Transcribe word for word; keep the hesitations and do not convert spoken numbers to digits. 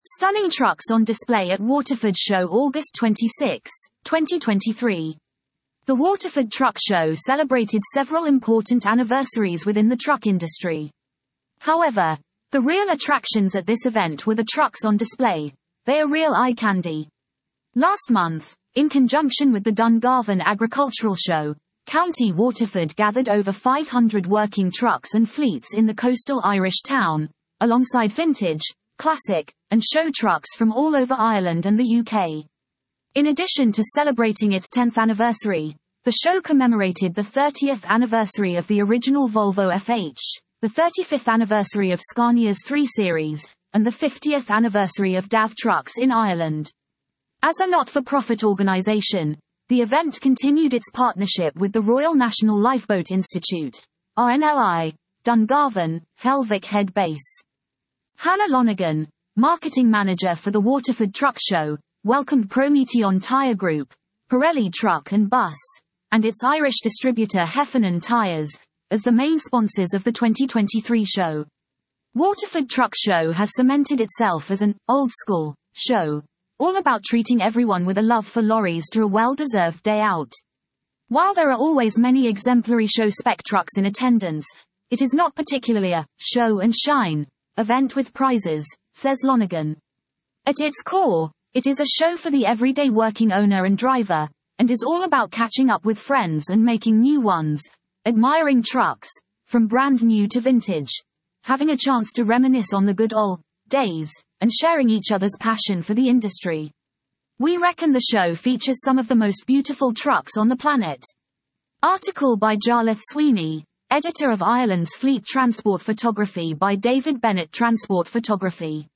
Stunning trucks on display at Waterford Show August twenty-sixth, twenty twenty-three. The Waterford Truck Show celebrated several important anniversaries within the truck industry. However, the real attractions at this event were the trucks on display. They are real eye candy. Last month, in conjunction with the Dungarvan Agricultural Show, County Waterford gathered over five hundred working trucks and fleets in the coastal Irish town, alongside vintage, classic, and show trucks from all over Ireland and the U K. In addition to celebrating its tenth anniversary, the show commemorated the thirtieth anniversary of the original Volvo F H, the thirty-fifth anniversary of Scania's three series, and the fiftieth anniversary of D A V trucks in Ireland. As a not-for-profit organisation, the event continued its partnership with the Royal National Lifeboat Institute, R N L I, Dungarvan, Helvick Head Base. Hannah Lonergan, marketing manager for the Waterford Truck Show, welcomed Prometeon Tyre Group, Pirelli Truck and Bus, and its Irish distributor Heffernan Tyres, as the main sponsors of the twenty twenty-three show. Waterford Truck Show has cemented itself as an old-school show, all about treating everyone with a love for lorries to a well-deserved day out. While there are always many exemplary show spec trucks in attendance, it is not particularly a show and shine event with prizes, says Lonergan. At its core, it is a show for the everyday working owner and driver, and is all about catching up with friends and making new ones, admiring trucks, from brand new to vintage, having a chance to reminisce on the good old days, and sharing each other's passion for the industry. We reckon the show features some of the most beautiful trucks on the planet. Article by Jarlath Sweeney, editor of Ireland's Fleet Transport Photography by David Bennett Transport Photography.